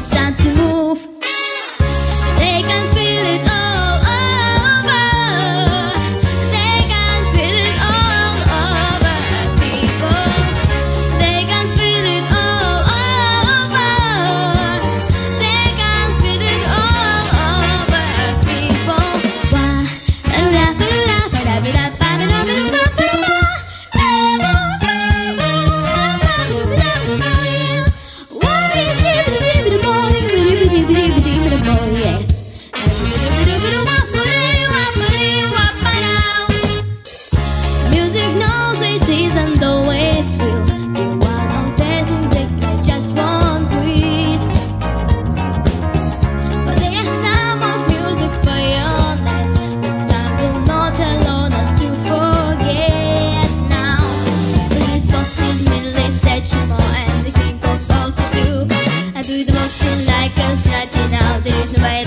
start to move. They can feel it all over. They can feel it all over people. They can feel it all over. They can feel it all over people. Wah, ba-da-da, ba-da-da, ba-da-da, ba-da-da, music knows it isn't always will be one of the things that just won't quit. But there's some of music for your nights. This time will not allow us to forget now. Please boss is merely searching more and they think of us to do. I do the most in like us right now. There is no way